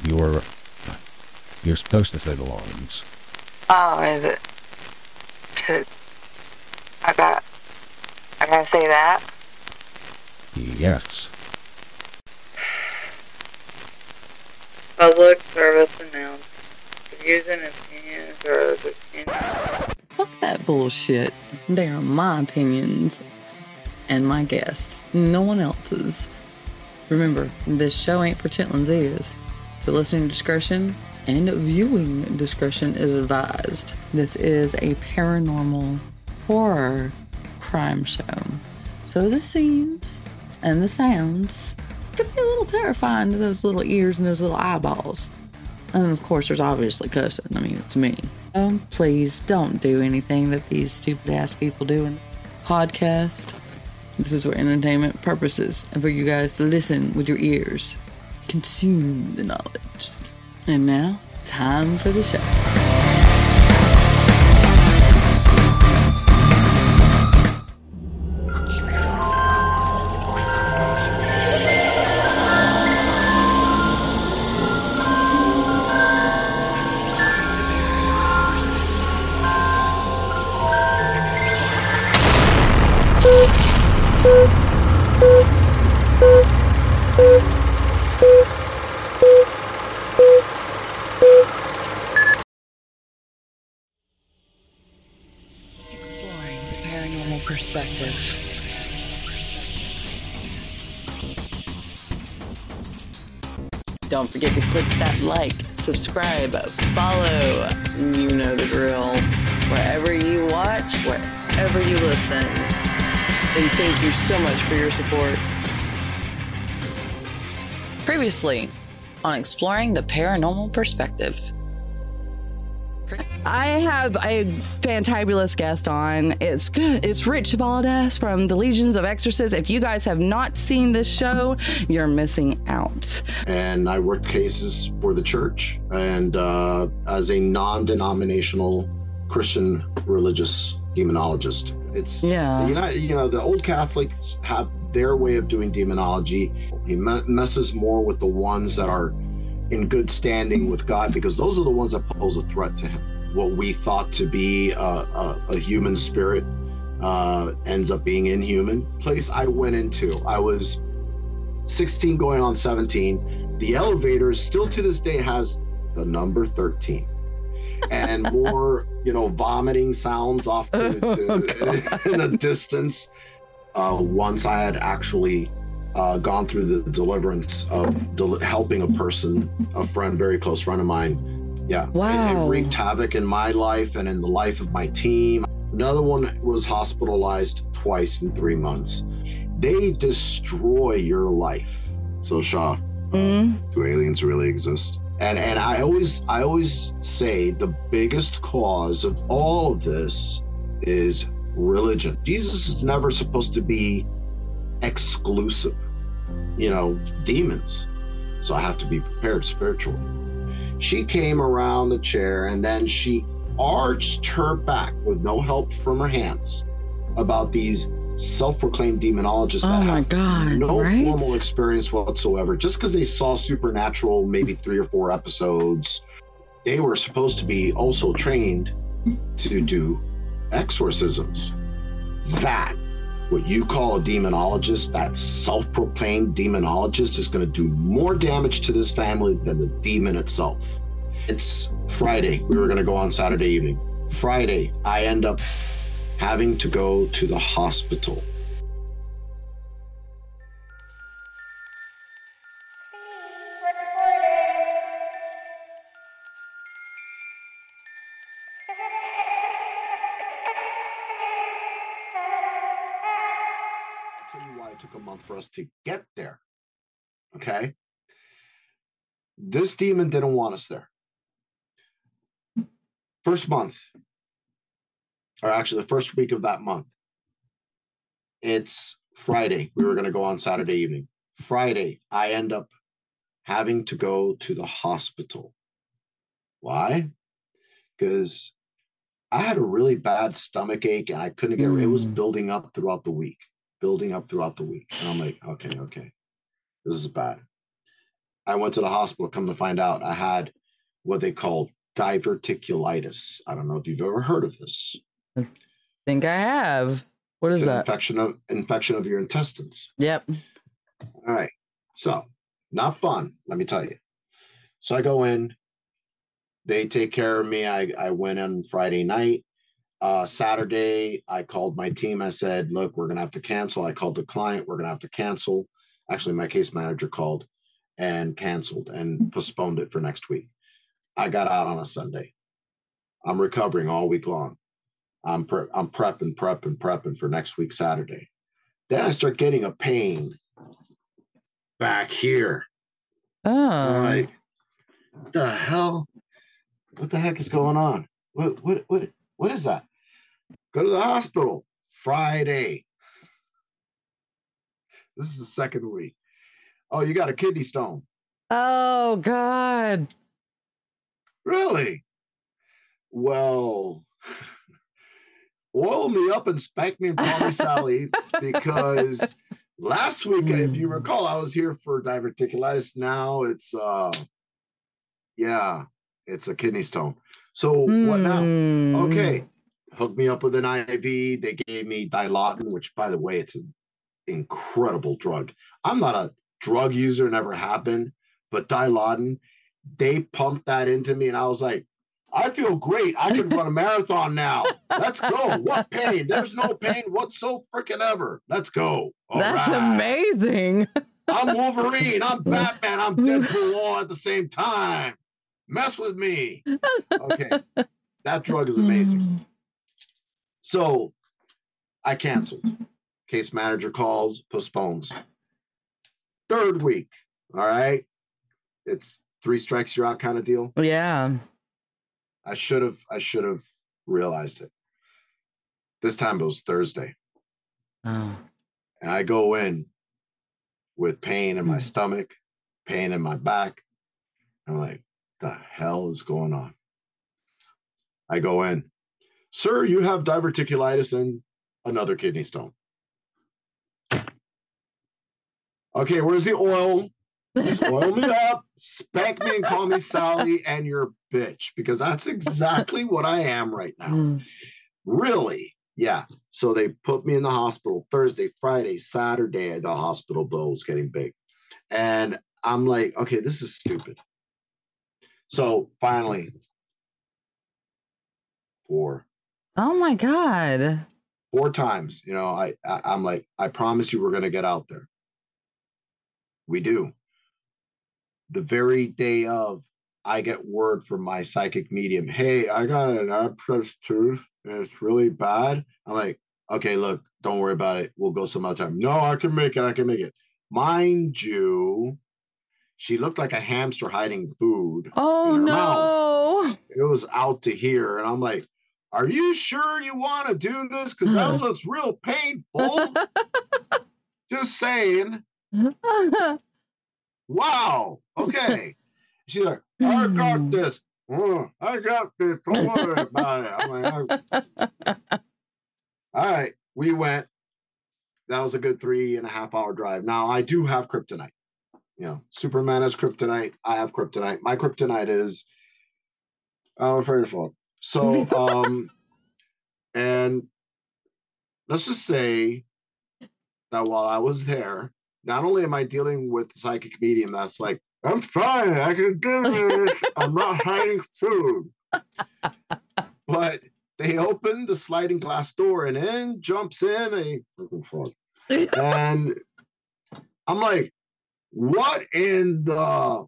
You're supposed to say the lines. Oh, is it? I gotta say that? Yes. Public service announcement. The views and opinions are the opinions. Fuck that bullshit. They are my opinions and my guests, no one else's. Remember, this show ain't for chitlins' ears, so listening discretion and viewing discretion is advised. This is a paranormal horror crime show, so the scenes and the sounds could be a little terrifying to those little ears and those little eyeballs. And of course, there's obviously cussing. I mean, it's me. Please don't do anything that these stupid ass people do in the podcast. This is for entertainment purposes and for you guys to listen with your ears. Consume the knowledge. And now, time for the show. Exploring the paranormal perspective. Don't forget to click that like, subscribe, follow. You know the drill. Wherever you watch, wherever you listen. And thank you so much for your support. Previously on Exploring the Paranormal Perspective. I have a fantabulous guest on. It's Rich Valdez from the Legions of Exorcists. If you guys have not seen this show, you're missing out. And I worked cases for the church and as a non-denominational Christian religious demonologist. It's the old Catholics have their way of doing demonology. He messes more with the ones that are in good standing with God, because those are the ones that pose a threat to him. What we thought to be a human spirit ends up being inhuman. Place I went into, I was 16 going on 17. The elevator still to this day has the number 13. And more, vomiting sounds off in the distance. Once I had actually gone through the deliverance of helping a friend, very close friend of mine. Yeah. Wow. It wreaked havoc in my life and in the life of my team. Another one was hospitalized twice in 3 months. They destroy your life. So, Shaw, do aliens really exist? And I always say the biggest cause of all of this is religion. Jesus is never supposed to be exclusive, demons. So I have to be prepared spiritually. She came around the chair and then she arched her back with no help from her hands about these self-proclaimed demonologists that have no formal experience whatsoever. Just because they saw Supernatural maybe 3 or 4 episodes, they were supposed to be also trained to do exorcisms. That, what you call a demonologist, that self-proclaimed demonologist, is going to do more damage to this family than the demon itself. It's Friday. We were going to go on Saturday evening. Friday, I end up having to go to the hospital. I'll tell you why it took a month for us to get there. Okay? This demon didn't want us there. First month, or actually the first week of that month, it's Friday. We were going to go on Saturday evening. Friday, I end up having to go to the hospital. Why? Because I had a really bad stomach ache and I couldn't get it. Was building up throughout the week. And I'm like, okay, this is bad. I went to the hospital. Come to find out, I had what they call diverticulitis. I don't know if you've ever heard of this. I think I have. What is that? Infection of your intestines. Yep. All right. So, not fun, let me tell you. So I go in. They take care of me. I went in Friday night. Saturday, I called my team. I said, look, we're going to have to cancel. I called the client. We're going to have to cancel. Actually, my case manager called and canceled and postponed it for next week. I got out on a Sunday. I'm recovering all week long. I'm prepping for next week, Saturday. Then I start getting a pain back here. Oh. I'm like, the hell? What the heck is going on? What is that? Go to the hospital Friday. This is the second week. Oh, you got a kidney stone. Oh, God. Really? Well, oil me up and spank me and call me Sally, because last week, if you recall, I was here for diverticulitis. Now it's, it's a kidney stone. So what now? Okay. Hooked me up with an IV. They gave me Dilaudid, which, by the way, it's an incredible drug. I'm not a drug user, never have been, but Dilaudid, they pumped that into me, and I was like, I feel great. I can run a marathon now. Let's go. What pain? There's no pain whatsoever. Let's go. That's amazing. I'm Wolverine. I'm Batman. I'm Deadpool all at the same time. Mess with me. Okay. That drug is amazing. So I canceled. Case manager calls, postpones. Third week. All right. It's 3 strikes, you're out kind of deal. Yeah. I should have realized it. This time it was Thursday. Oh. And I go in with pain in my stomach, pain in my back. I'm like, the hell is going on? I go in. Sir, you have diverticulitis and another kidney stone. Okay, where's the oil? Just oil me up, spank me and call me Sally and your bitch, because that's exactly what I am right now. Really? Yeah. So they put me in the hospital Thursday, Friday, Saturday. The hospital bill was getting big. And I'm like, okay, this is stupid. So finally, 4. Oh my God. 4 times, I'm like, I promise you we're going to get out there. We do. The very day of, I get word from my psychic medium, hey, I got an abscessed tooth and it's really bad. I'm like, okay, look, don't worry about it. We'll go some other time. No, I can make it. Mind you, she looked like a hamster hiding food. Oh, in her no. mouth. It was out to here. And I'm like, are you sure you want to do this? Because that looks real painful. Just saying. Wow. Okay. She's like, I got this. I got this. Don't worry about it. I'm like, all right. We went. That was a good 3.5-hour drive. Now, I do have kryptonite. Superman has kryptonite. I have kryptonite. My kryptonite is, I'm afraid of fog. So, and let's just say that while I was there, not only am I dealing with a psychic medium that's like, I'm fine, I can do this, I'm not hiding food. But they opened the sliding glass door and in jumps in a freaking frog. And I'm like, what in the...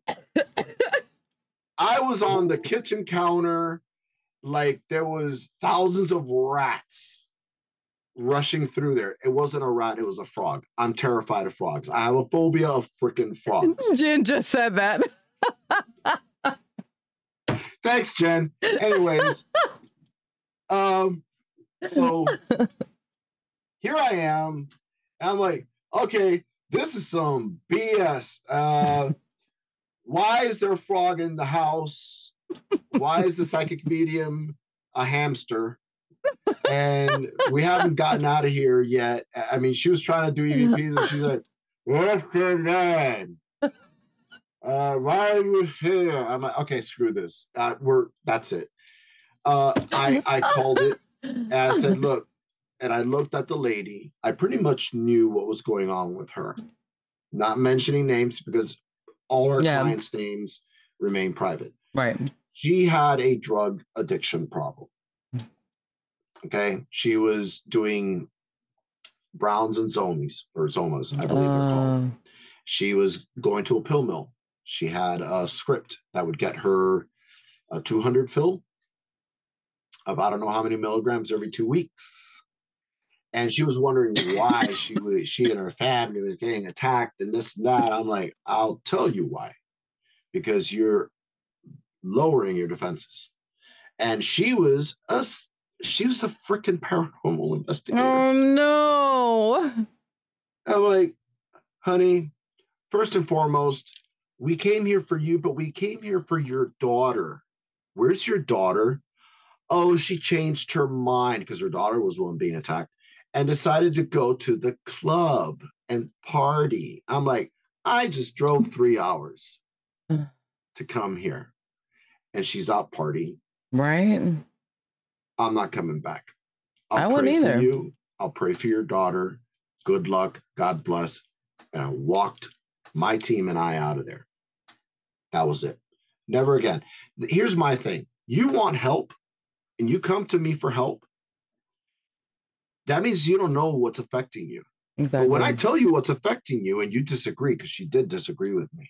I was on the kitchen counter, like there was thousands of rats rushing through there. It wasn't a rat, it was a frog. I'm terrified of frogs. I have a phobia of freaking frogs. Jen just said that. Thanks, Jen. Anyways, so here I am, and I'm like, okay, this is some BS. Why is there a frog in the house? Why is the psychic medium a hamster? And we haven't gotten out of here yet. I mean, she was trying to do EVPs and she's like, what's your name? why are you here? I'm like, okay, screw this. That's it. I called it and I said, look, and I looked at the lady. I pretty much knew what was going on with her. Not mentioning names because all our clients' names remain private. Right. She had a drug addiction problem. Okay. She was doing Browns and Zomas, I believe they're called. She was going to a pill mill. She had a script that would get her a 200 fill of I don't know how many milligrams every 2 weeks. And she was wondering why she and her family was getting attacked and this and that. I'm like, I'll tell you why. Because you're lowering your defenses. And she was a freaking paranormal investigator. Oh no. I'm like, honey, first and foremost, we came here for you, but we came here for your daughter. Where's your daughter? Oh, she changed her mind because her daughter was the one being attacked and decided to go to the club and party. I'm like, I just drove 3 hours to come here and she's out partying. Right. I'm not coming back. I wouldn't either. For you. I'll pray for your daughter. Good luck. God bless. And I walked my team and I out of there. That was it. Never again. Here's my thing. You want help and you come to me for help. That means you don't know what's affecting you. Exactly. But when I tell you what's affecting you and you disagree, because she did disagree with me,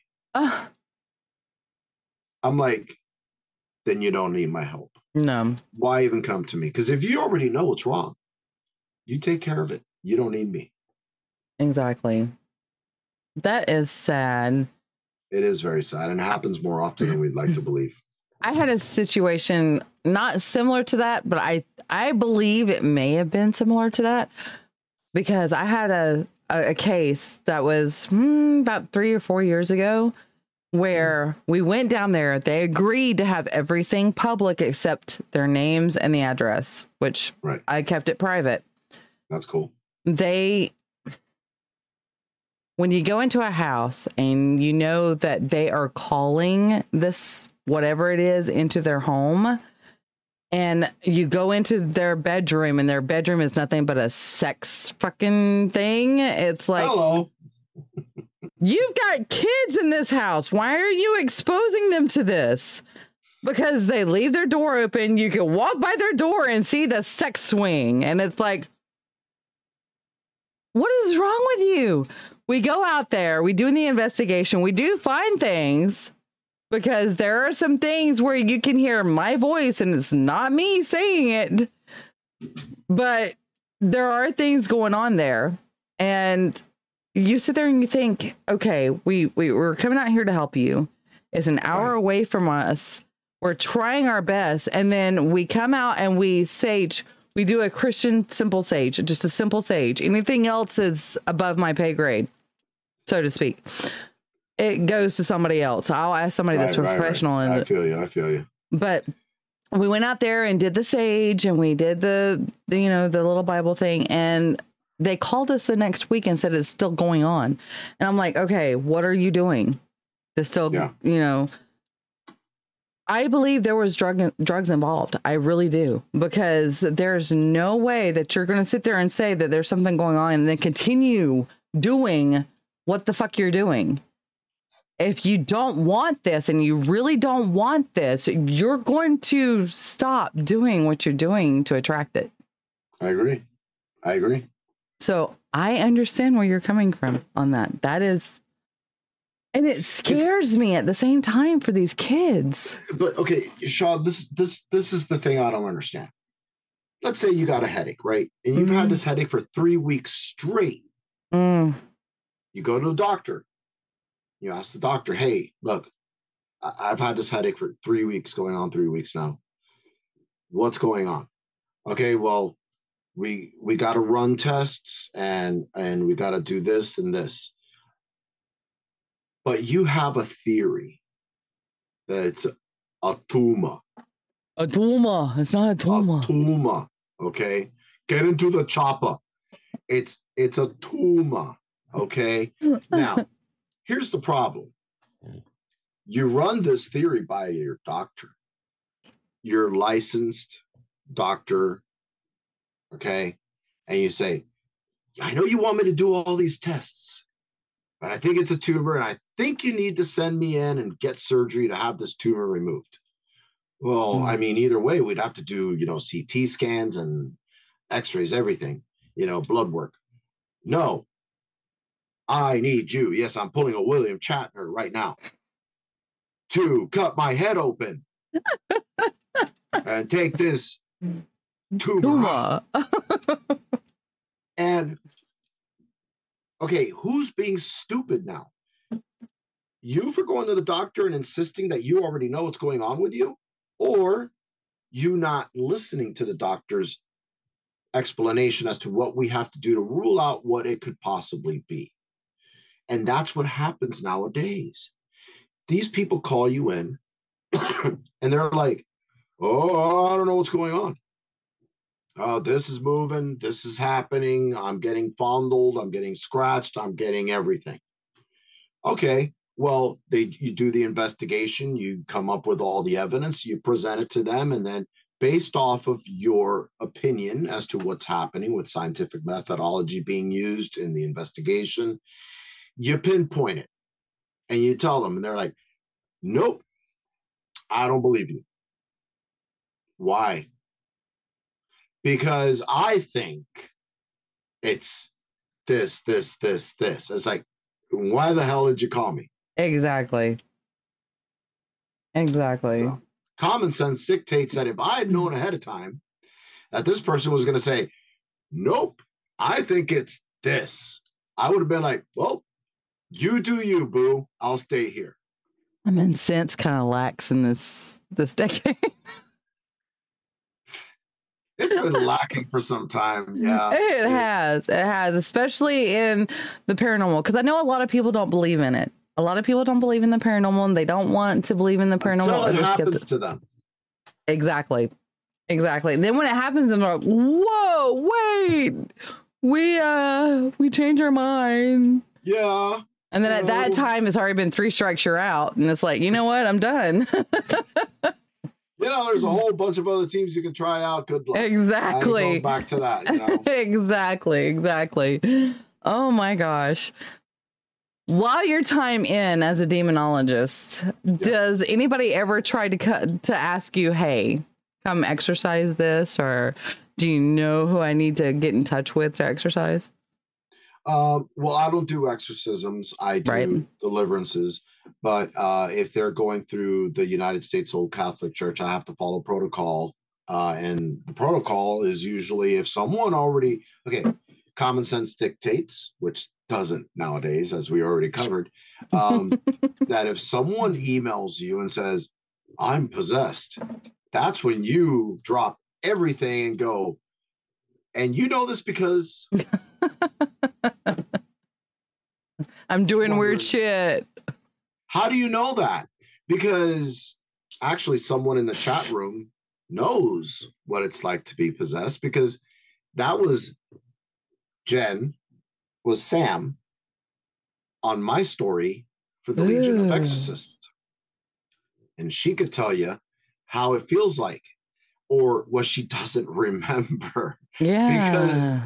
I'm like, then you don't need my help. No. Why even come to me? Because if you already know what's wrong, you take care of it. You don't need me. Exactly. That is sad. It is very sad and it happens more often than we'd like to believe. I had a situation not similar to that, but I believe it may have been similar to that because I had a case that was about 3 or 4 years ago where we went down there. They agreed to have everything public except their names and the address, which I kept it private. That's cool. When you go into a house and you know that they are calling this, whatever it is, into their home, and you go into their bedroom and their bedroom is nothing but a sex fucking thing. It's like, hello. You've got kids in this house. Why are you exposing them to this? Because they leave their door open. You can walk by their door and see the sex swing. And it's like, what is wrong with you? We go out there, we do the investigation, we do find things because there are some things where you can hear my voice and it's not me saying it, but there are things going on there. And you sit there and you think, okay, we're coming out here to help you. It's an hour away from us. We're trying our best. And then we come out and we sage. We do a Christian simple sage, just a simple sage. Anything else is above my pay grade, so to speak. It goes to somebody else. I'll ask somebody that's professional. Right. I feel you. But we went out there and did the sage and we did the little Bible thing. And they called us the next week and said it's still going on. And I'm like, okay, what are you doing? It's still, I believe there was drugs involved. I really do, because there's no way that you're going to sit there and say that there's something going on and then continue doing what the fuck you're doing. If you don't want this and you really don't want this, you're going to stop doing what you're doing to attract it. I agree. So I understand where you're coming from on that. That is... And it scares me at the same time for these kids. But okay, Shaw, this is the thing I don't understand. Let's say you got a headache, right? And you've had this headache for 3 weeks straight. You go to the doctor. You ask the doctor, hey, look, I've had this headache for 3 weeks, going on 3 weeks now. What's going on? Okay, well, we got to run tests and we got to do this and this. But you have a theory that it's a tumor. A tumor. It's not a tumor. A tumor. Okay. Get into the chopper. It's a tumor. Okay. Now, here's the problem. You run this theory by your doctor, your licensed doctor, okay? And you say, I know you want me to do all these tests, but I think it's a tumor, and I think you need to send me in and get surgery to have this tumor removed. Well, I mean, either way, we'd have to do, CT scans and x-rays, everything, blood work. No, I need you. Yes, I'm pulling a William Shatner right now to cut my head open and take this tumor. And okay, who's being stupid now? You for going to the doctor and insisting that you already know what's going on with you, or you not listening to the doctor's explanation as to what we have to do to rule out what it could possibly be. And that's what happens nowadays. These people call you in and they're like, oh, I don't know what's going on. This is moving. This is happening. I'm getting fondled. I'm getting scratched. I'm getting everything. Okay. Well, you do the investigation. You come up with all the evidence. You present it to them. And then based off of your opinion as to what's happening with scientific methodology being used in the investigation, you pinpoint it and you tell them. And they're like, nope, I don't believe you. Why? Because I think it's this. It's like, why the hell did you call me? Exactly. So, common sense dictates that if I had known ahead of time that this person was going to say, nope, I think it's this, I would have been like, well, you do you, boo. I'll stay here. I mean, sense kind of lacks in this decade. It's been lacking for some time. Yeah, it has, especially in the paranormal, because I know a lot of people don't believe in it. A lot of people don't believe in the paranormal, and they don't want to believe in the paranormal. Until it happens to them. Exactly. And then when it happens, they're like, whoa, wait, we change our mind. Yeah. And then at that time, it's already been 3 strikes, you're out. And it's like, you know what? I'm done. There's a whole bunch of other teams you can try out. Good luck. Exactly. Back to that. Exactly. Oh my gosh. While your time in as a demonologist, does anybody ever try to ask you, hey, come exercise this? Or do you know who I need to get in touch with to exercise? Well, I don't do exorcisms. I do deliverances. But if they're going through the United States Old Catholic Church, I have to follow protocol. And the protocol is usually if someone already, common sense dictates, which doesn't nowadays, as we already covered, that if someone emails you and says, I'm possessed, that's when you drop everything and go, and you know this because I'm doing weird shit. How do you know that? Because actually someone in the chat room knows what it's like to be possessed, because that was Sam on my story for the Legion of Exorcists. And she could tell you how it feels like, or what she doesn't remember. Yeah. Because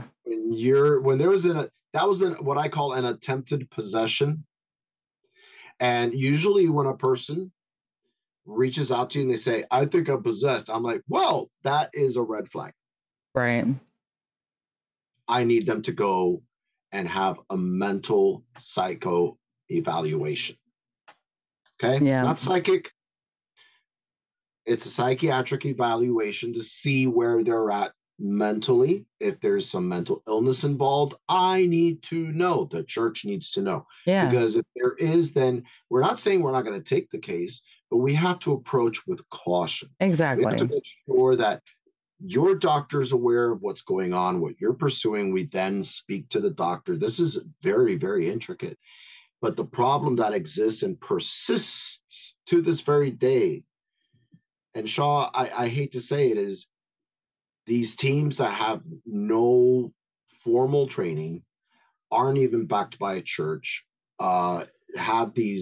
that was what I call an attempted possession. And usually when a person reaches out to you and they say, I think I'm possessed, I'm like, well, that is a red flag. Right. I need them to go and have a mental psycho evaluation. Okay? Yeah. Not psychic. It's a psychiatric evaluation to see where they're at mentally. If there's some mental illness involved, I need to know. The church needs to know. Yeah. Because if there is, then we're not saying we're not going to take the case, but we have to approach with caution. Exactly. We have to make sure that your doctor is aware of what's going on, what you're pursuing. We then speak to the doctor. This is very, very intricate. But the problem that exists and persists to this very day, and Shaw, I hate to say it, is these teams that have no formal training, aren't even backed by a church, have these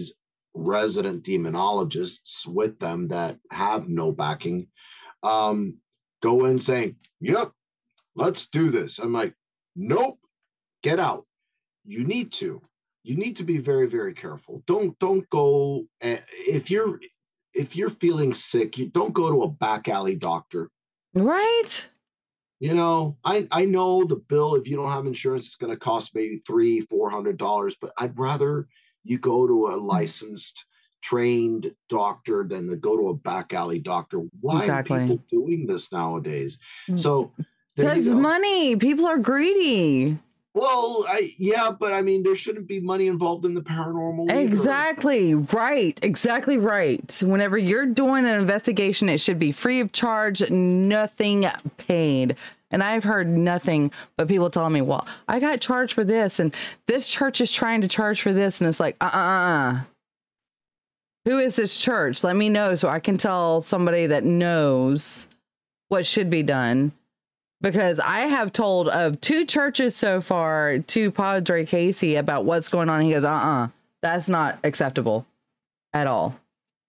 resident demonologists with them that have no backing, go in saying, yep, let's do this. I'm like, nope, get out. You need to be very, very careful. Don't go, if you're feeling sick, you don't go to a back alley doctor. Right. You know, I know the bill, if you don't have insurance, it's going to cost maybe $300-400, but I'd rather you go to a licensed, trained doctor than to go to a back alley doctor. Why are people doing this nowadays? So because money, people are greedy. Well, but I mean, there shouldn't be money involved in the paranormal. Exactly right. Exactly right. Whenever you're doing an investigation, it should be free of charge, nothing paid. And I've heard nothing but people telling me, well, I got charged for this and this church is trying to charge for this. And it's like, who is this church? Let me know so I can tell somebody that knows what should be done. Because I have told of 2 churches so far to Padre Casey about what's going on. He goes, that's not acceptable at all.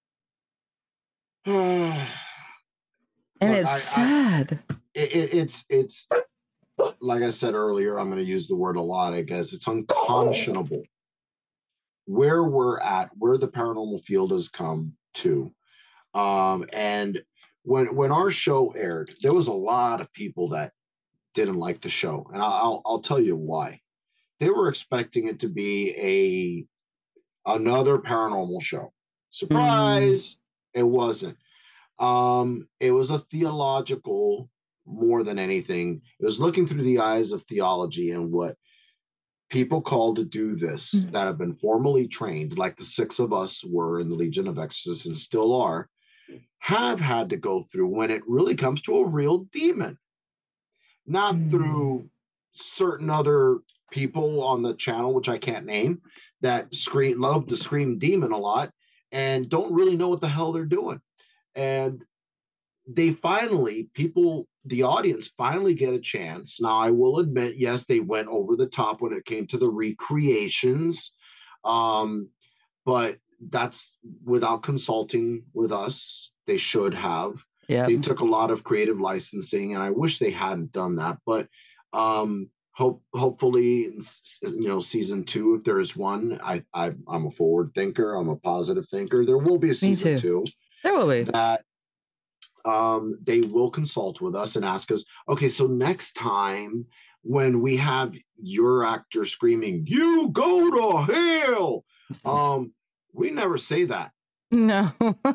And it's sad. It's like I said earlier, I'm going to use the word a lot, I guess. It's unconscionable where we're at, where the paranormal field has come to. And when our show aired, there was a lot of people that didn't like the show, and I'll tell you why. They were expecting it to be another paranormal show. Surprise! It wasn't. It was a theological more than anything. It was looking through the eyes of theology and what people called to do this that have been formally trained, like the 6 of us were in the Legion of Exorcists and still are, have had to go through when it really comes to a real demon, not through certain other people on the channel, which I can't name, that love to scream demon a lot and don't really know what the hell they're doing. And they finally, the audience finally get a chance. Now, I will admit, yes, they went over the top when it came to the recreations, but that's without consulting with us. They should have. Yeah. They took a lot of creative licensing, and I wish they hadn't done that. But hopefully, season 2, if there is one, I'm a forward thinker. I'm a positive thinker. There will be a season 2. There will be. That they will consult with us and ask us, okay, so next time when we have your actor screaming, "You go to hell," we never say that. No.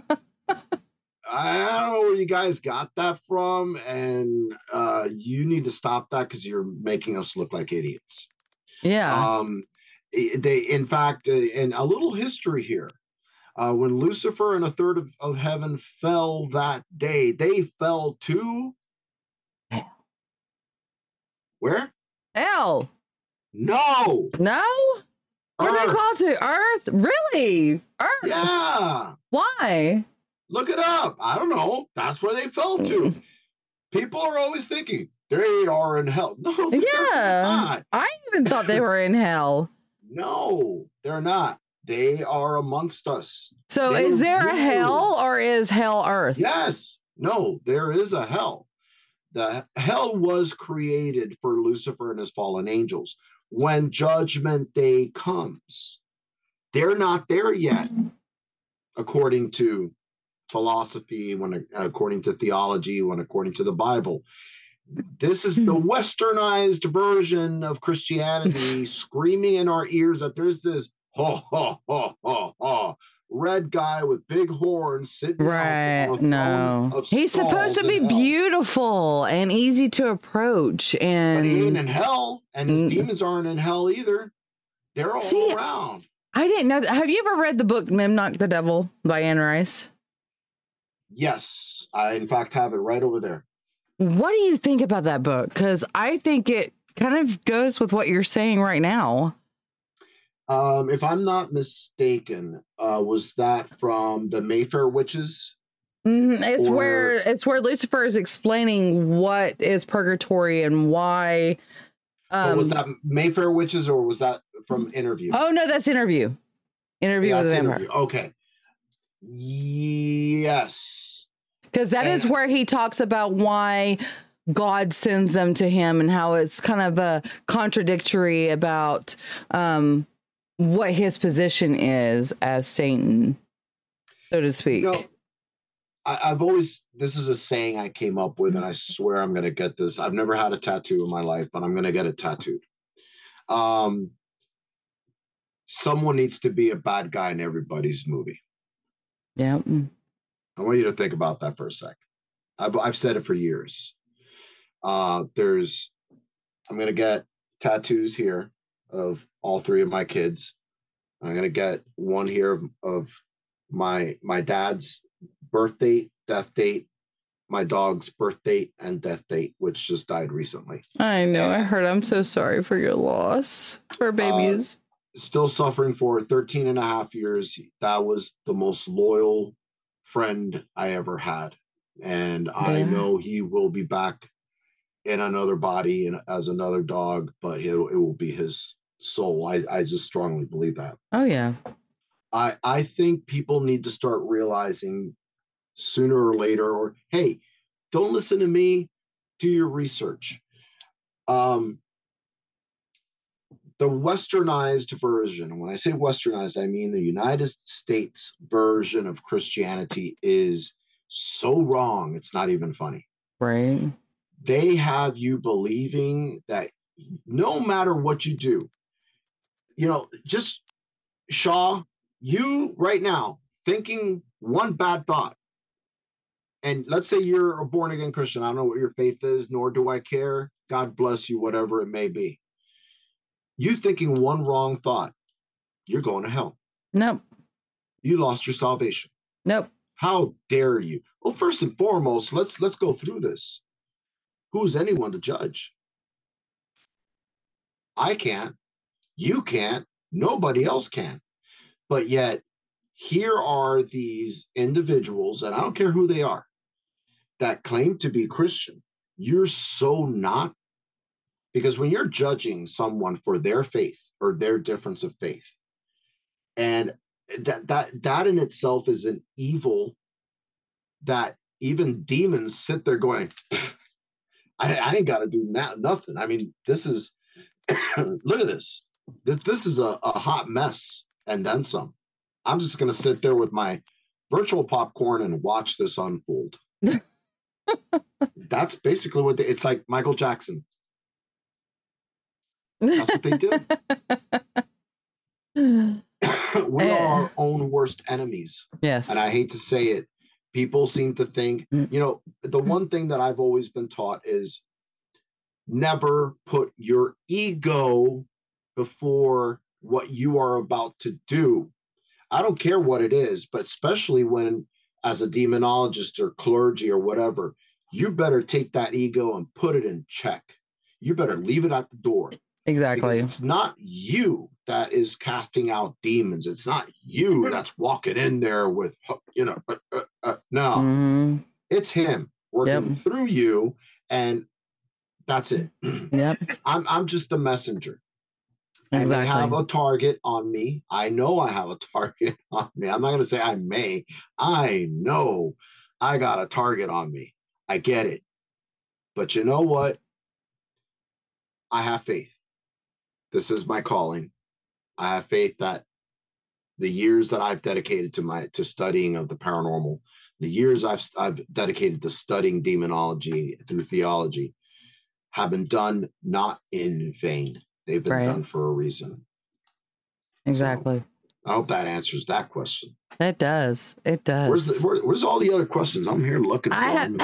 I don't know where you guys got that from, and you need to stop that because you're making us look like idiots. Yeah. In fact, and a little history here. When Lucifer and a third of heaven fell that day, they fell to hell. Where? Hell. No. No? What are they called to? Earth? Really? Earth? Yeah. Why? Look it up. I don't know. That's where they fell to. People are always thinking they are in hell. No, they're not. I even thought they were in hell. No, they're not. They are amongst us. So is there a hell, or is hell earth? Yes. No, there is a hell. The hell was created for Lucifer and his fallen angels. When judgment day comes, they're not there yet, according to philosophy, according to theology, according to the Bible. This is the westernized version of Christianity screaming in our ears that there's this red guy with big horns sitting right. No, he's supposed to be beautiful and easy to approach, and but he ain't in hell, and his demons aren't in hell either. They're all around. I didn't know that. Have you ever read the book Memnoch the Devil by Anne Rice? Yes, I in fact have it right over there. What do you think about that book? Because I think it kind of goes with what you're saying right now. If I'm not mistaken, was that from the Mayfair Witches? It's where Lucifer is explaining what is purgatory and why. Was that Mayfair Witches, or was that from Interview? Oh no, that's Interview. Interview with a Vampire. Okay. Yes. Because that is where he talks about why God sends them to him and how it's kind of a contradictory about what his position is as Satan, so to speak. You know, I've always, this is a saying I came up with, and I swear I'm going to get this. I've never had a tattoo in my life, but I'm going to get it tattooed. Someone needs to be a bad guy in everybody's movie. Yeah. I want you to think about that for a sec. I've said it for years. I'm going to get tattoos here of all three of my kids. I'm going to get one here of my dad's birth date, death date, my dog's birth date and death date, which just died recently. I know. I heard. I'm so sorry for your loss for babies. Still suffering for 13 and a half years. That was the most loyal friend I ever had. And I know he will be back in another body and as another dog, but it will be his soul. I just strongly believe that. Oh, yeah. I think people need to start realizing sooner or later, or, hey, don't listen to me, do your research. The westernized version, and when I say westernized, I mean the United States version of Christianity is so wrong, it's not even funny. Right. They have you believing that no matter what you do, just Shaw, you right now thinking one bad thought, and let's say you're a born-again Christian. I don't know what your faith is, nor do I care. God bless you, whatever it may be. You thinking one wrong thought, you're going to hell. Nope. You lost your salvation. Nope. How dare you? Well, first and foremost, let's go through this. Who's anyone to judge? I can't. You can't. Nobody else can. But yet, here are these individuals, and I don't care who they are, that claim to be Christian. You're so not. Because when you're judging someone for their faith or their difference of faith, and that in itself is an evil that even demons sit there going, I ain't got to do nothing. I mean, this is, look at this. This is a hot mess and then some. I'm just going to sit there with my virtual popcorn and watch this unfold. That's basically what it's like Michael Jackson. That's what they do. We are our own worst enemies. Yes. And I hate to say it. People seem to think, the one thing that I've always been taught is never put your ego before what you are about to do. I don't care what it is, but especially when, as a demonologist or clergy or whatever, you better take that ego and put it in check. You better leave it at the door. Exactly. Because it's not you that is casting out demons. It's not you that's walking in there with, no. Mm-hmm. It's him working through you, and that's it. Yep. I'm just the messenger. And exactly. They have a target on me. I know I have a target on me. I'm not going to say I may. I know I got a target on me. I get it. But you know what? I have faith. This is my calling. I have faith that the years that I've dedicated to studying of the paranormal, the years I've dedicated to studying demonology through theology, have been done not in vain. They've been done for a reason. Exactly. So, I hope that answers that question. It does. It does. Where's all the other questions? I'm here looking for them.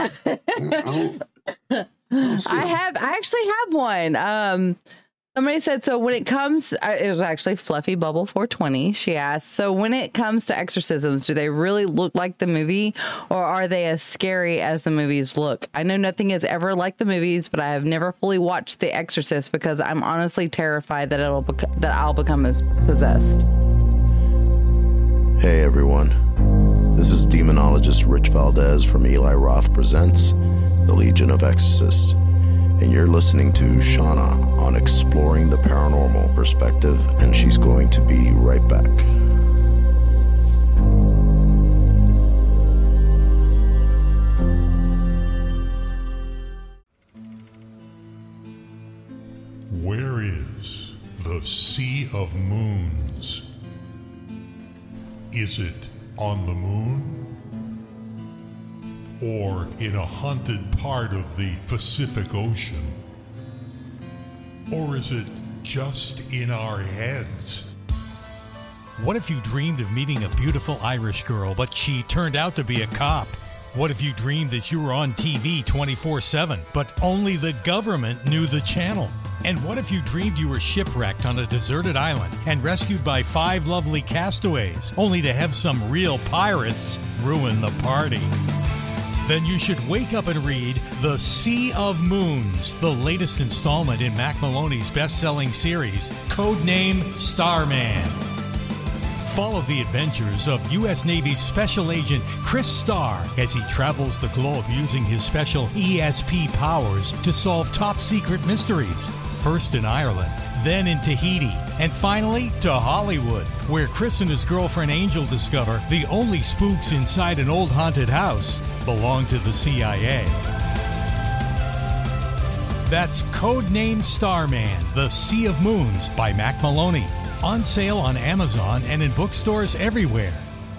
I actually have one. Somebody said, so when it comes, it was actually Fluffy Bubble 420. She asked, so when it comes to exorcisms, do they really look like the movie, or are they as scary as the movies look? I know nothing is ever like the movies, but I have never fully watched The Exorcist because I'm honestly terrified that I'll become possessed. Hey everyone, this is demonologist Rich Valdez from Eli Roth Presents The Legion of Exorcists. And you're listening to Shauna on Exploring the Paranormal Perspective, and she's going to be right back. of Moons. Is it on the moon? Or in a haunted part of the Pacific Ocean? Or is it just in our heads? What if you dreamed of meeting a beautiful Irish girl, but she turned out to be a cop? What if you dreamed that you were on TV 24/7, but only the government knew the channel? And what if you dreamed you were shipwrecked on a deserted island and rescued by 5 lovely castaways, only to have some real pirates ruin the party? Then you should wake up and read The Sea of Moons, the latest installment in Mac Maloney's best-selling series, codename Starman. Follow the adventures of U.S. Navy's Special Agent Chris Starr as he travels the globe using his special ESP powers to solve top-secret mysteries. First in Ireland, then in Tahiti, and finally to Hollywood, where Chris and his girlfriend Angel discover the only spooks inside an old haunted house belong to the CIA. That's Codename Starman, The Sea of Moons by Mac Maloney. On sale on Amazon and in bookstores everywhere.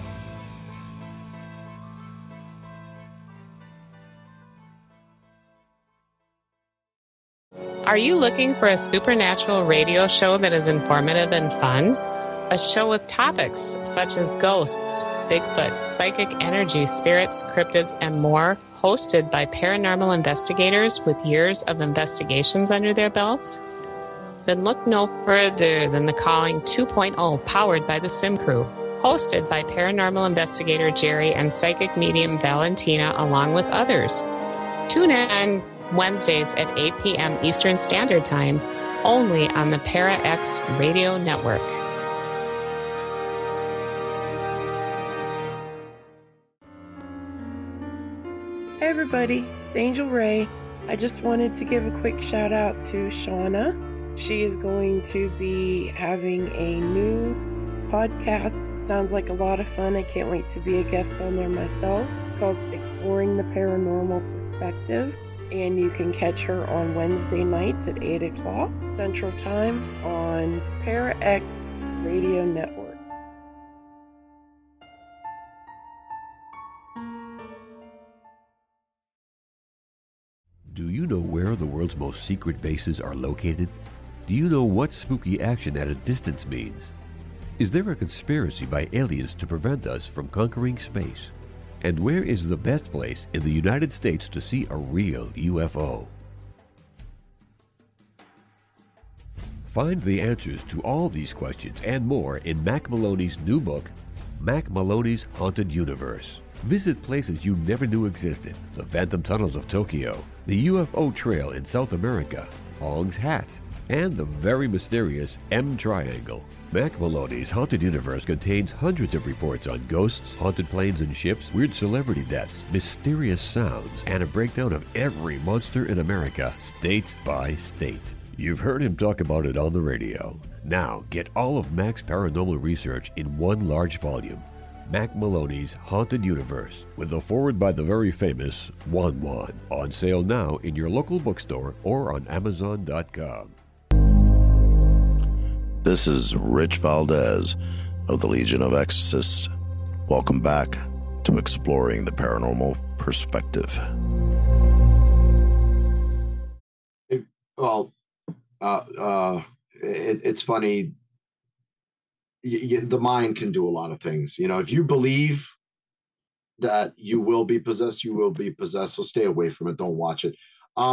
Are you looking for a supernatural radio show that is informative and fun? A show with topics such as ghosts, Bigfoot, psychic energy, spirits, cryptids, and more, hosted by paranormal investigators with years of investigations under their belts? Then look no further than The Calling 2.0, powered by the Sim Crew, hosted by paranormal investigator Jerry and psychic medium Valentina, along with others. Tune in Wednesdays at 8 p.m. Eastern Standard Time, only on the Para X Radio Network. Hey everybody, it's Angel Ray. I just wanted to give a quick shout out to Shauna. She is going to be having a new podcast. Sounds like a lot of fun. I can't wait to be a guest on there myself. It's called Exploring the Paranormal Perspective. And you can catch her on Wednesday nights at 8 o'clock Central Time on Para X Radio Network. Do you know where the world's most secret bases are located? Do you know what spooky action at a distance means? Is there a conspiracy by aliens to prevent us from conquering space? And where is the best place in the United States to see a real UFO? Find the answers to all these questions and more in Mac Maloney's new book, Mac Maloney's Haunted Universe. Visit places you never knew existed, the Phantom Tunnels of Tokyo, the UFO Trail in South America, Ong's Hat, and the very mysterious M Triangle. Mac Maloney's Haunted Universe contains hundreds of reports on ghosts, haunted planes and ships, weird celebrity deaths, mysterious sounds, and a breakdown of every monster in America, state by state. You've heard him talk about it on the radio. Now, get all of Mac's paranormal research in one large volume. Mac Maloney's Haunted Universe, with a foreword by the very famous Juan Juan. On sale now in your local bookstore or on Amazon.com. This is Rich Valdez of the Legion of Exorcists. Welcome back to Exploring the Paranormal Perspective. It's funny. The mind can do a lot of things. You know, if you believe that you will be possessed, you will be possessed. So stay away from it. Don't watch it.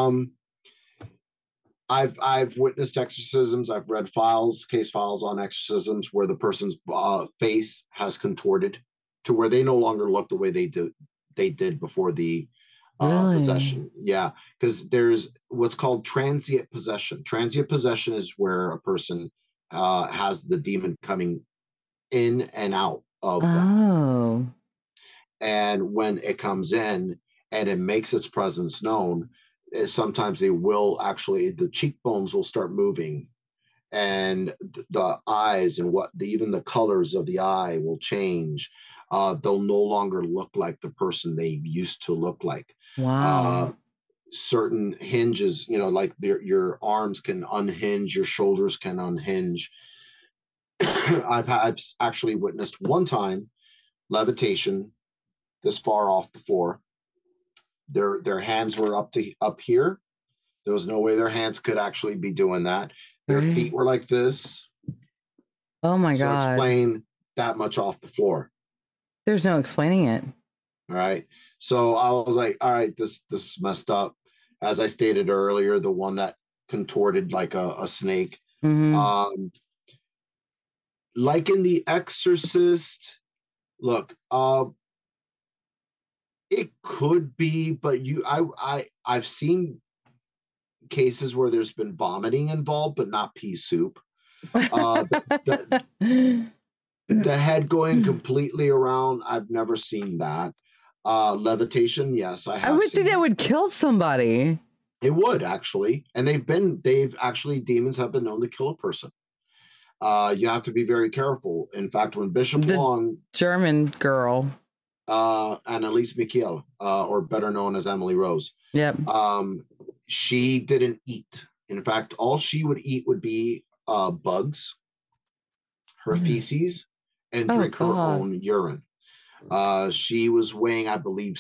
I've witnessed exorcisms. I've read case files on exorcisms where the person's face has contorted to where they no longer look the way they did before the possession. Yeah, because there's what's called transient possession. Transient possession is where a person has the demon coming in and out of them. And when it comes in and it makes its presence known, sometimes the cheekbones will start moving, and the eyes and even the colors of the eye will change. They'll no longer look like the person they used to look like. Wow. Certain hinges, like your arms can unhinge, your shoulders can unhinge. I've actually witnessed one time levitation this far off before. Their hands were up here. There was no way their hands could actually be doing that. Their feet were like this. Oh my God. Explain that much off the floor. There's no explaining it. All right. So I was like, all right, this is messed up. As I stated earlier, the one that contorted like a snake. Mm-hmm. Like in The Exorcist, look, it could be, but I've seen cases where there's been vomiting involved, but not pea soup. The head going completely around, I've never seen that. Levitation, yes, I have. I would think that would kill somebody. It would actually, and demons have been known to kill a person. You have to be very careful. In fact, when Bishop Long, German girl, Anneliese Michiel, or better known as Emily Rose, yep, she didn't eat. In fact, all she would eat would be bugs, her feces, and drink her own urine. She was weighing, I believe,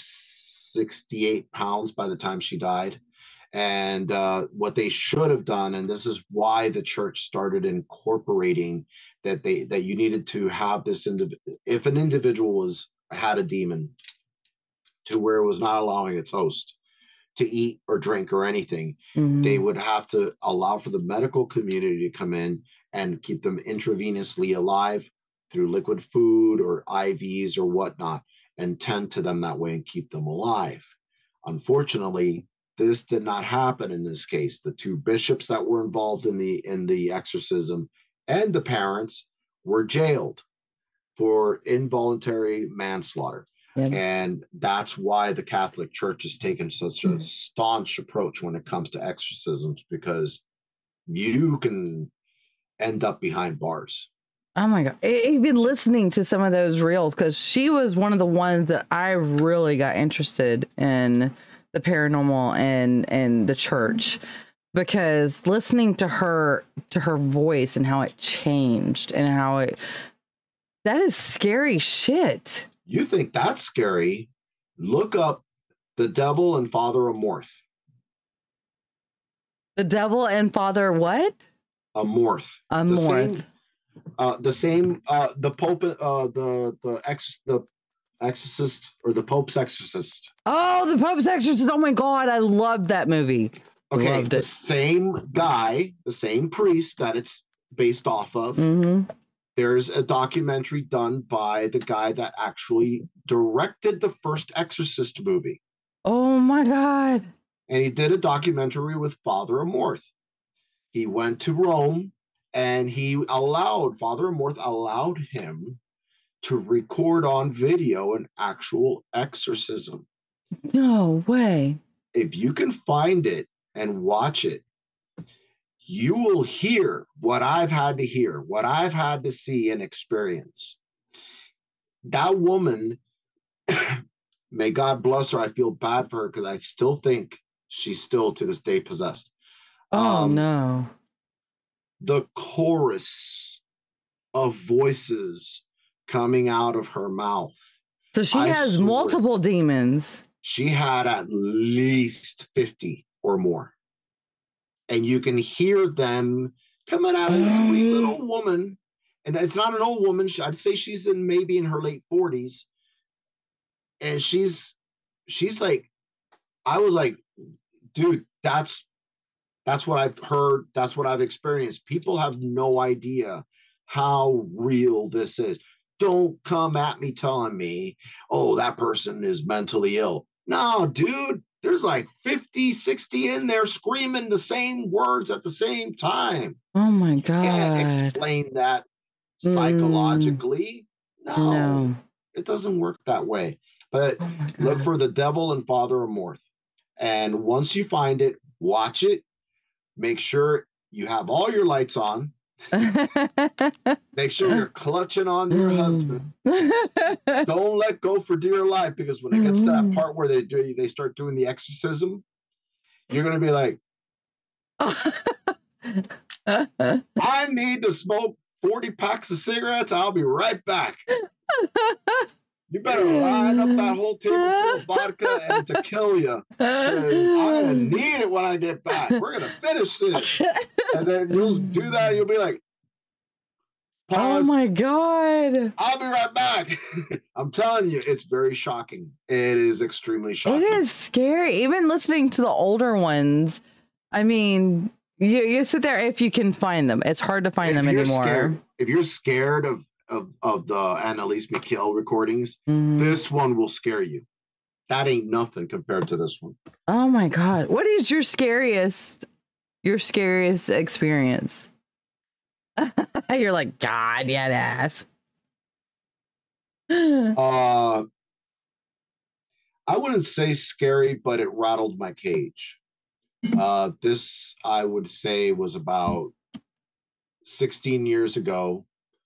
68 pounds by the time she died. And what they should have done, and this is why the church started incorporating that you needed to have this if an individual had a demon to where it was not allowing its host to eat or drink or anything, they would have to allow for the medical community to come in and keep them intravenously alive through liquid food or IVs or whatnot, and tend to them that way and keep them alive. Unfortunately, this did not happen in this case. The two bishops that were involved in the exorcism and the parents were jailed for involuntary manslaughter. Yep. And that's why the Catholic Church has taken such a staunch approach when it comes to exorcisms, because you can end up behind bars. Oh my God. Even listening to some of those reels, because she was one of the ones that I really got interested in the paranormal and the church, because listening to her voice and how it changed and how that is scary shit. You think that's scary? Look up The Devil and Father Amorth. The Devil and Father what? Amorth. Amorth. The Pope, the Exorcist, or the Pope's Exorcist. Oh, the Pope's Exorcist! Oh my God, I loved that movie. Okay, loved it. Same guy, the same priest that it's based off of. Mm-hmm. There's a documentary done by the guy that actually directed the first Exorcist movie. Oh my God! And he did a documentary with Father Amorth. He went to Rome. And Father Amorth allowed him to record on video an actual exorcism. No way. If you can find it and watch it, you will hear what I've had to hear, what I've had to see and experience. That woman, may God bless her. I feel bad for her because I still think she's still to this day possessed. Oh, no. The chorus of voices coming out of her mouth. So she has multiple demons. She had at least 50 or more. And you can hear them coming out of this sweet little woman. And it's not an old woman. I'd say she's maybe in her late 40s. And she's like, I was like, dude, that's what I've heard. That's what I've experienced. People have no idea how real this is. Don't come at me telling me, oh, that person is mentally ill. No, dude, there's like 50, 60 in there screaming the same words at the same time. Oh, my God. Can't explain that psychologically. No, it doesn't work that way. But look for The Devil and Father Amorth. And once you find it, watch it. Make sure you have all your lights on. Make sure you're clutching on your husband. Don't let go for dear life, because when it gets to that part where they start doing the exorcism, you're going to be like, I need to smoke 40 packs of cigarettes. I'll be right back. You better line up that whole table full of vodka and tequila, because I'm gonna need it when I get back. We're gonna finish this, and then you'll do that. And you'll be like, pause. Oh my God! I'll be right back. I'm telling you, it's very shocking. It is extremely shocking. It is scary. Even listening to the older ones. I mean, you sit there if you can find them. It's hard to find them anymore. If you're scared of the Annalise McKill recordings, this one will scare you. That ain't nothing compared to this one. Oh my God. What is your scariest experience? You're like, God, yeah, ass. I wouldn't say scary, but it rattled my cage. This, I would say, was about 16 years ago.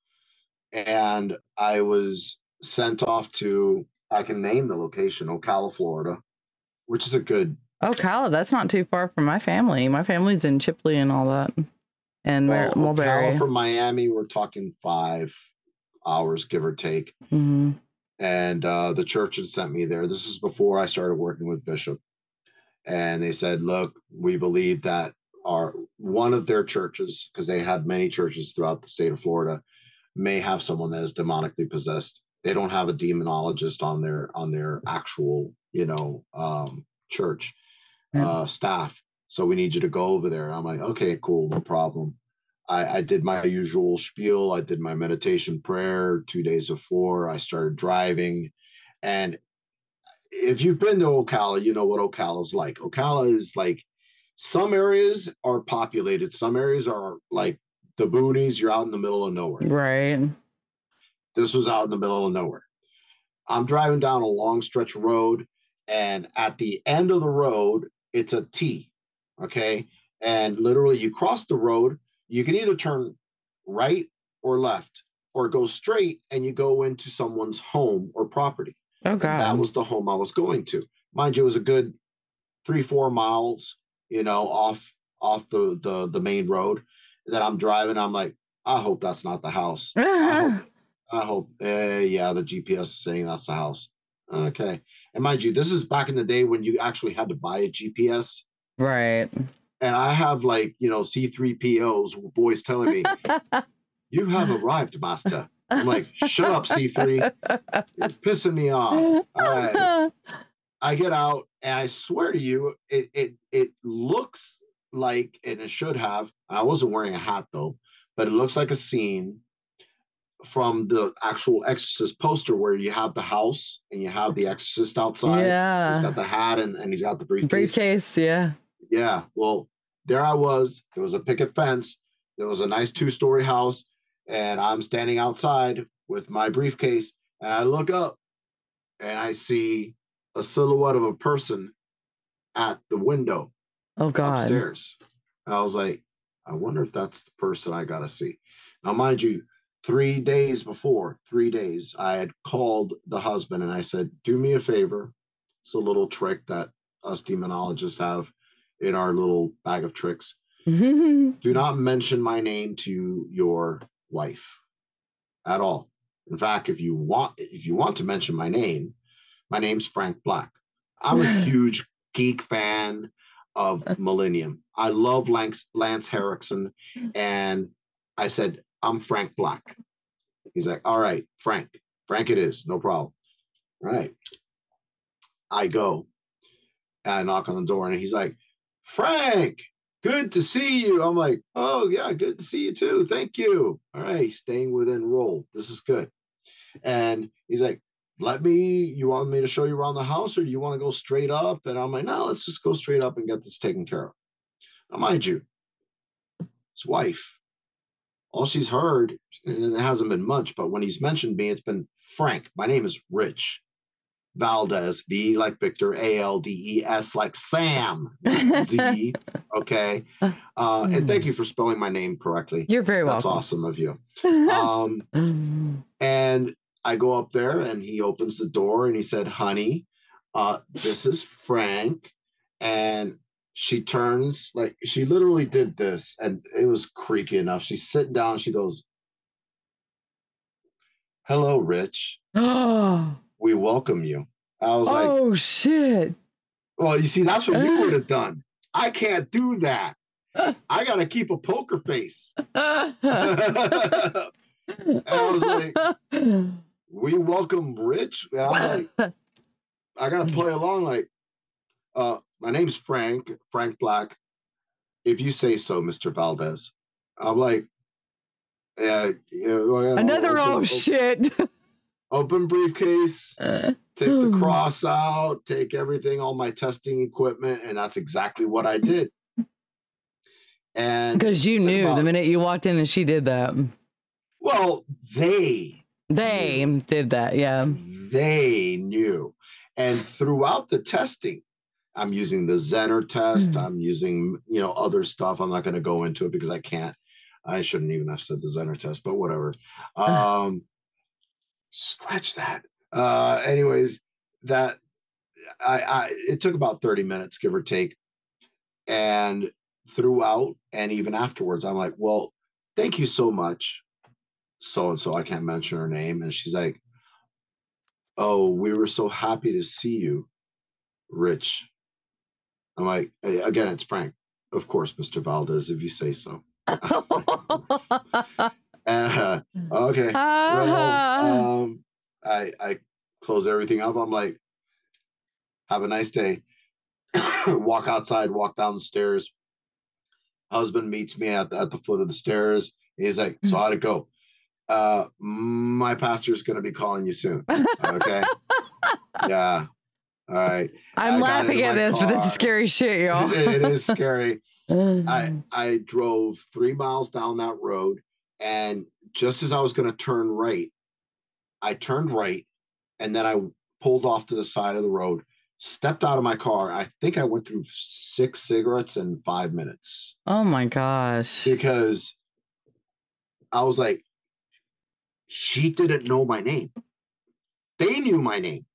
And I was sent off to, I can name the location, Ocala, Florida, which is a good... Ocala, that's not too far from my family. My family's in Chipley and all that. And Mulberry. Ocala from Miami, we're talking 5 hours, give or take. Mm-hmm. And the church had sent me there. This is before I started working with Bishop. And they said, look, we believe that one of their churches, because they had many churches throughout the state of Florida, may have someone that is demonically possessed. They don't have a demonologist on their actual, church staff. So we need you to go over there. I'm like, okay, cool, no problem. I did my usual spiel. I did my meditation prayer 2 days before I started driving. And if you've been to Ocala, you know what Ocala is like. Ocala is like, some areas are populated. Some areas are like the boonies. You're out in the middle of nowhere. Right. This was out in the middle of nowhere. I'm driving down a long stretch of road, and at the end of the road, it's a T. Okay. And literally you cross the road, you can either turn right or left, or go straight and you go into someone's home or property. Oh God. That was the home I was going to. Mind you, it was a good 3-4 miles, off the main road that I'm driving. I'm like, I hope that's not the house. I hope, yeah, the GPS is saying that's the house. Okay. And mind you, this is back in the day when you actually had to buy a GPS. Right. And I have C3POs voice telling me, you have arrived, master. I'm like, shut up, C3. You're pissing me off. All right. I get out, and I swear to you, it looks like, and it should have, I wasn't wearing a hat though, but it looks like a scene from the actual Exorcist poster where you have the house and you have the Exorcist outside. Yeah. He's got the hat and he's got the briefcase. Briefcase, yeah. Yeah. Well, there I was. There was a picket fence. There was a nice 2-story house. And I'm standing outside with my briefcase. And I look up and I see a silhouette of a person at the window. Oh, God. Upstairs. And I was like, I wonder if that's the person I got to see. Now, mind you, 3 days, I had called the husband and I said, do me a favor. It's a little trick that us demonologists have in our little bag of tricks. Do not mention my name to your wife at all. In fact, if you want to mention my name's Frank Black. I'm a huge geek fan of Millennium. I love Lance Henriksen. And I said, I'm Frank Black. He's like, all right, Frank it is, no problem. All right. I go and I knock on the door and he's like, Frank, good to see you. I'm like, oh yeah, good to see you too. Thank you. All right, staying within role. This is good. And he's like, you want me to show you around the house, or do you want to go straight up? And I'm like, no, let's just go straight up and get this taken care of. Now, mind you, his wife, all she's heard, and it hasn't been much, but when he's mentioned me, it's been Frank. My name is Rich Valdez, V like Victor, ALDES like Sam, Z. Okay. And thank you for spelling my name correctly. You're very welcome. That's awesome of you. And I go up there and he opens the door and he said, honey, this is Frank. And she turns, like she literally did this and it was creepy enough. She's sitting down and she goes, hello, Rich. We welcome you. I was like, oh, shit. Well, you see, that's what you would have done. I can't do that. I got to keep a poker face. And I was like, we welcome Rich. And I'm like, I got to play along like, my name's Frank Black. If you say so, Mr. Valdez. I'm like, another shit. Open briefcase, take the cross out, take everything, all my testing equipment, and that's exactly what I did. And because you knew the minute you walked in and she did that. Well, they did that, yeah. They knew. And throughout the testing, I'm using the Zener test. I'm using, other stuff. I'm not going to go into it because I can't. I shouldn't even have said the Zener test, but whatever. Scratch that. Anyways, that it took about 30 minutes, give or take. And throughout and even afterwards, I'm like, well, thank you so much. So-and-so, I can't mention her name. And she's like, oh, we were so happy to see you, Rich. I'm like, again, it's Frank. Of course, Mr. Valdez, if you say so. Okay. Well, I close everything up. I'm like, have a nice day. Walk outside, walk down the stairs. Husband meets me at the foot of the stairs. He's like, so how'd it go? My pastor's going to be calling you soon. Okay. Yeah. All right. I'm laughing at this, but that's scary shit, y'all. It is scary. I drove 3 miles down that road, and just as I was going to turn right, I turned right, and then I pulled off to the side of the road, stepped out of my car. I think I went through 6 cigarettes in 5 minutes. Oh my gosh. Because I was like, she didn't know my name. They knew my name.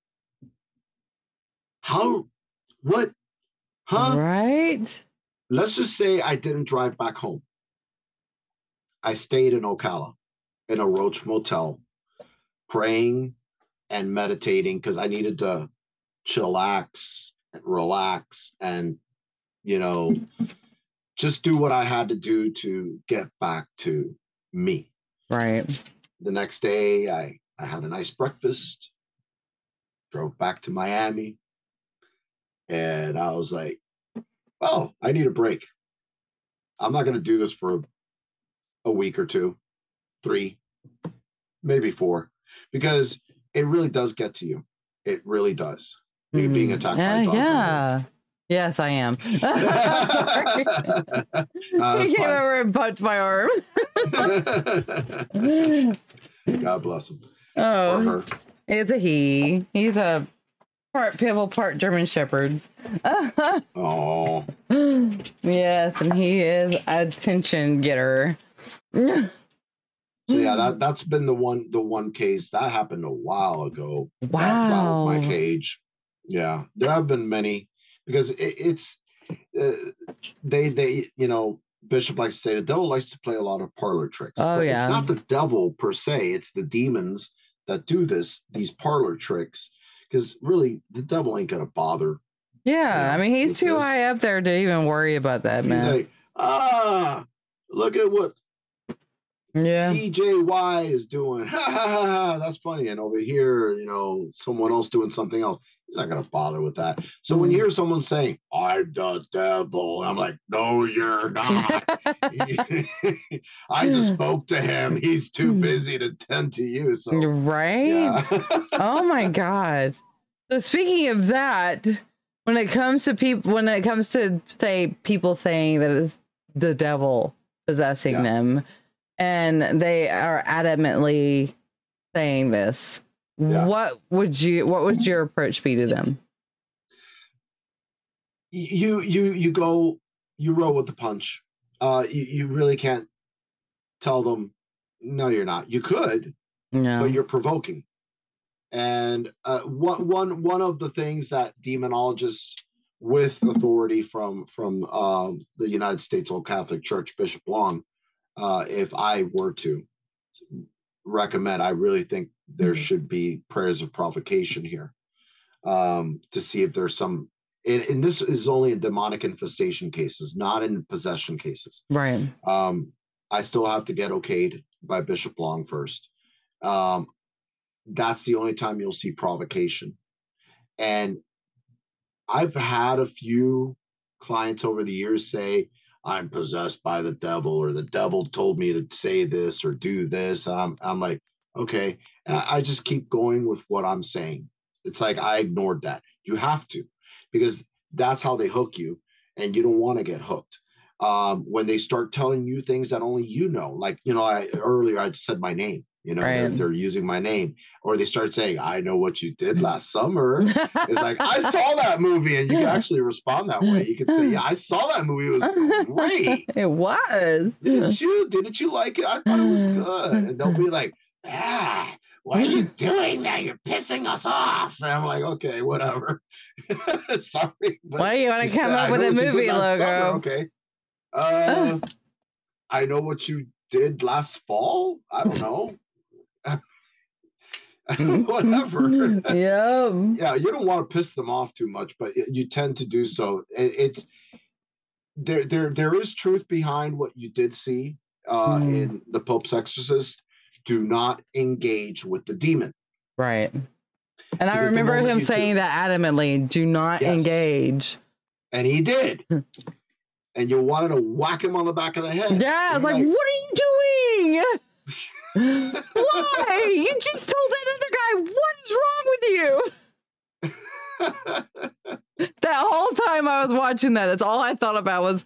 How? What? Huh? Right? Let's just say I didn't drive back home. I stayed in Ocala in a Roach Motel, praying and meditating because I needed to chillax and relax and, just do what I had to do to get back to me. Right. The next day, I had a nice breakfast, drove back to Miami, and I was like, oh, I need a break. I'm not going to do this for a week or 2, 3, maybe 4, because it really does get to you. It really does. You're being attacked by a dog. Yeah. Yes, I am. He came over and punched my arm. God bless him. Oh, or her. It's a he. He's a part Pitbull, part German Shepherd. Oh. Yes, and he is a attention getter. So yeah, that's been the one case that happened a while ago. Wow. My cage. Yeah, there have been many because it's they Bishop likes to say the devil likes to play a lot of parlor tricks. Oh yeah, it's not the devil per se; it's the demons that do these parlor tricks. Because really, the devil ain't gonna bother. Yeah, I mean he's too high up there to even worry about that, man. He's like, look at what TJY is doing. Ha ha ha ha. That's funny. And over here, someone else doing something else. He's not going to bother with that. So when you hear someone saying, I'm the devil, I'm like, no, you're not. I just spoke to him. He's too busy to tend to you. So, right? Yeah. Oh, my God. So speaking of that, when it comes to say people saying that it's the devil possessing them, and they are adamantly saying this, what would your approach be to them? You roll with the punch. You really can't tell them, no, you're not. You could, but you're provoking. And one of the things that demonologists with authority from the United States Old Catholic Church, Bishop Long, if I were to recommend. I really think there should be prayers of provocation here, to see if there's some. And this is only in demonic infestation cases, not in possession cases. Right. I still have to get okayed by Bishop Long first. That's the only time you'll see provocation. And I've had a few clients over the years say, I'm possessed by the devil, or the devil told me to say this or do this. I'm like, okay. And I just keep going with what I'm saying. It's like, I ignored that. You have to, because that's how they hook you, and you don't want to get hooked. When they start telling you things that only you know, like, earlier I said my name, right. they're using my name, or they start saying, I know what you did last summer. It's like, I saw that movie, and you can actually respond that way. You can say, yeah, I saw that movie. It was great. It was. Didn't you like it? I thought it was good. And they'll be like, why are you doing that? You're pissing us off. And I'm like, okay, whatever. Sorry. Why do you want to come up with a movie logo? Summer. Okay. I know what you did last fall. I don't know. Whatever. Yeah. Yeah, you don't want to piss them off too much, but you tend to do so. It's there is truth behind what you did see in The Pope's Exorcist. Do not engage with the demon. Right. And I remember him saying that adamantly, do not engage. And he did. And you wanted to whack him on the back of the head. Yeah, it's like, what are you doing? Why? You just told that other guy, what is wrong with you? That whole time I was watching that, that's all I thought about was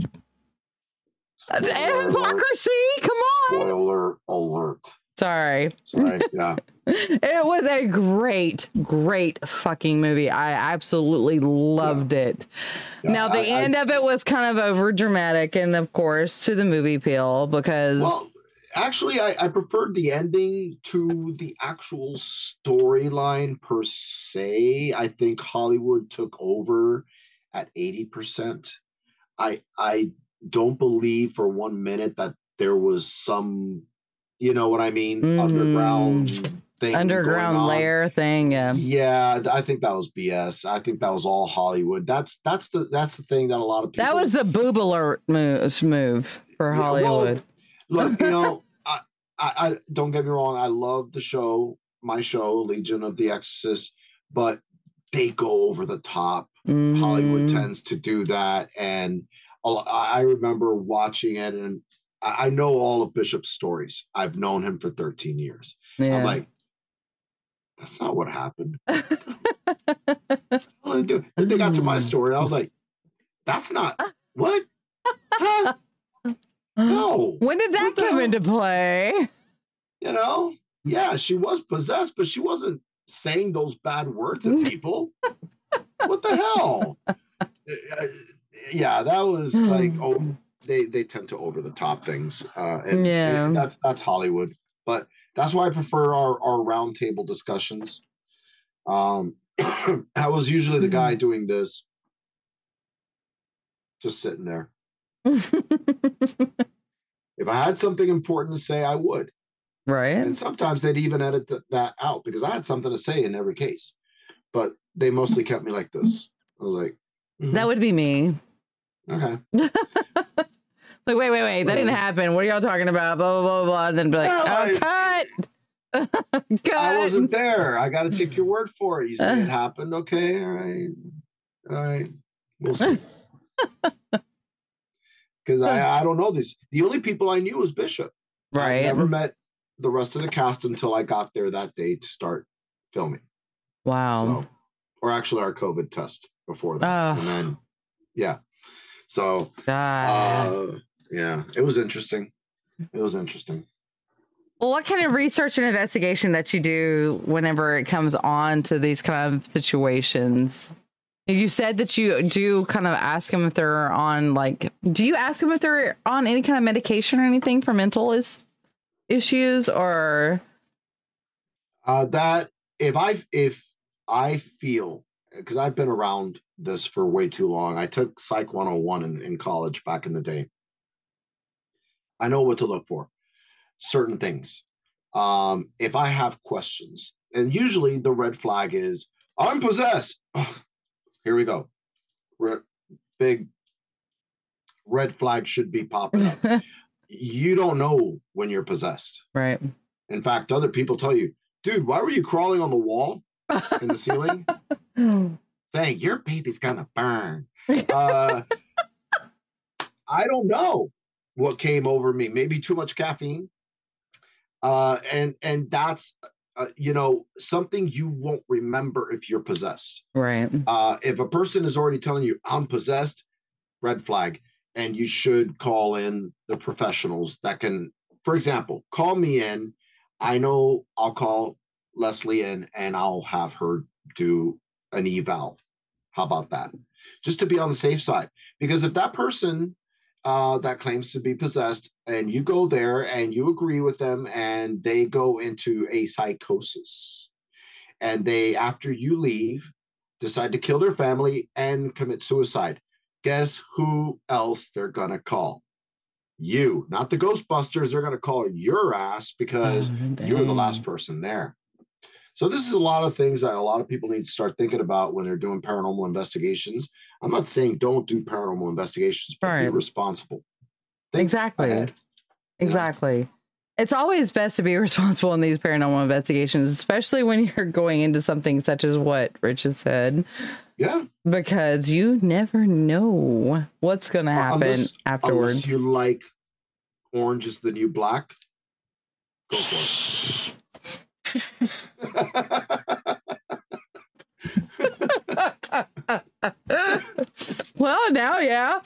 hypocrisy. Come on. Spoiler alert. Sorry. Yeah. It was a great fucking movie. I absolutely loved it. Yeah, now, the end of it was kind of over dramatic, and of course, to the movie appeal, because... Well, actually, I preferred the ending to the actual storyline per se. I think Hollywood took over at 80%. I don't believe for 1 minute that there was some... You know what I mean? Underground thing. Underground lair thing. Yeah. Yeah. I think that was BS. I think that was all Hollywood. That's the thing that a lot of people. That was the boob alert move for Hollywood. Well, look, I don't get me wrong. I love the show, my show, Legion of the Exorcist, but they go over the top. Hollywood tends to do that. And I remember watching it, and I know all of Bishop's stories. I've known him for 13 years. Yeah. I'm like, that's not what happened. Then they got to my story. I was like, that's not what? Huh? No. When did that come into play? Yeah, she was possessed, but she wasn't saying those bad words at people. What the hell? Yeah, that was like, They tend to over the top things, and that's Hollywood. But that's why I prefer our round table discussions. I was usually the guy doing this, just sitting there. If I had something important to say, I would. Right. And sometimes they'd even edit that out because I had something to say in every case. But they mostly kept me like this. I was like, that would be me. Okay. Like, wait, that didn't happen. What are y'all talking about? Blah, blah, blah, blah. And then be like, cut. I wasn't there. I got to take your word for it. You say it happened. Okay. All right. We'll see. Because I don't know this. The only people I knew was Bishop. Right. I never met the rest of the cast until I got there that day to start filming. Wow. Or actually our COVID test before that. And then, yeah. So, yeah, it was interesting. Well, what kind of research and investigation that you do whenever it comes on to these kind of situations? You said that you do kind of ask them if they're on, do you ask them if they're on any kind of medication or anything for mental issues, or? That if I feel, because I've been around this for way too long. I took Psych 101 in college back in the day. I know what to look for. Certain things. if I have questions, and usually the red flag is, I'm possessed. Oh, here we go. Big red flag should be popping up. You don't know when you're possessed. Right. In fact, other people tell you, dude, why were you crawling on the wall in the ceiling? Saying, your baby's gonna burn. I don't know what came over me. Maybe too much caffeine. And that's, something you won't remember if you're possessed. Right. If a person is already telling you, I'm possessed, red flag. And you should call in the professionals that can, for example, call me in. I know I'll call Leslie in and I'll have her do an eval. How about that? Just to be on the safe side. Because if that person that claims to be possessed and you go there and you agree with them and they go into a psychosis and they, after you leave, decide to kill their family and commit suicide, guess who else they're going to call? You, not the Ghostbusters. They're going to call your ass because you were the last person there. So this is a lot of things that a lot of people need to start thinking about when they're doing paranormal investigations. I'm not saying don't do paranormal investigations, but be responsible. Think exactly. ahead. Exactly. It's always best to be responsible in these paranormal investigations, especially when you're going into something such as what Rich has said. Yeah. Because you never know what's going to happen afterwards. Unless you like Orange is the New Black, go for it. Well, now, yeah.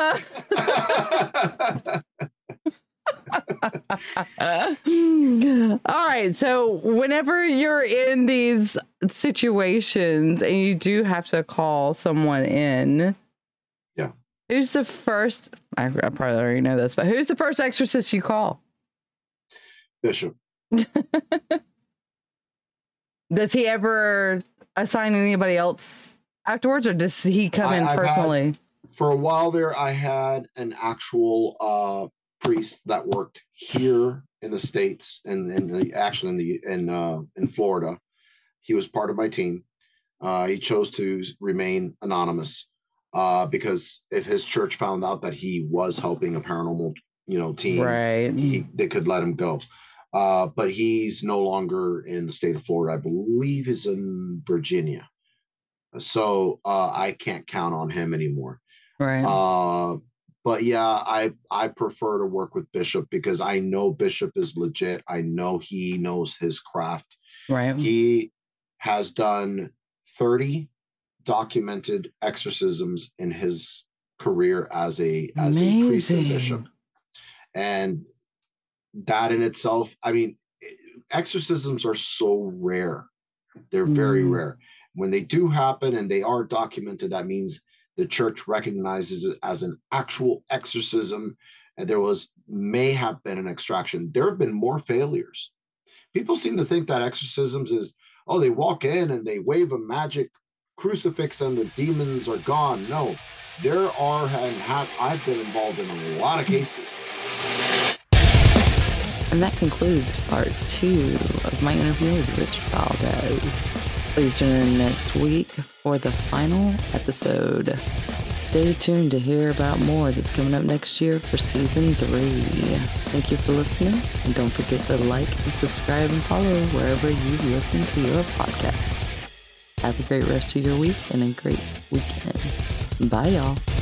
All right. So whenever you're in these situations and you do have to call someone in, yeah, who's the first? I probably already know this, but who's the first exorcist you call? Bishop. Does he ever assign anybody else afterwards, or does he come in personally? For a while there, I had an actual priest that worked here in the States and in Florida. He was part of my team. He chose to remain anonymous because if his church found out that he was helping a paranormal, team, right, they could let him go. But he's no longer in the state of Florida. I believe he's in Virginia. So I can't count on him anymore. Right. But yeah, I prefer to work with Bishop because I know Bishop is legit. I know he knows his craft. Right. He has done 30 documented exorcisms in his career as a priest and bishop. And that in itself, I mean, exorcisms are so rare. They're very rare. When they do happen and they are documented, that means the church recognizes it as an actual exorcism, and there may have been an extraction. There have been more failures. People seem to think that exorcisms is, they walk in and they wave a magic crucifix and the demons are gone. No, there are, I've been involved in a lot of cases. And that concludes part 2 of my interview with Rich Valdez. Please tune in next week for the final episode. Stay tuned to hear about more that's coming up next year for season 3. Thank you for listening, and don't forget to like and subscribe and follow wherever you listen to your podcasts. Have a great rest of your week and a great weekend. Bye, y'all.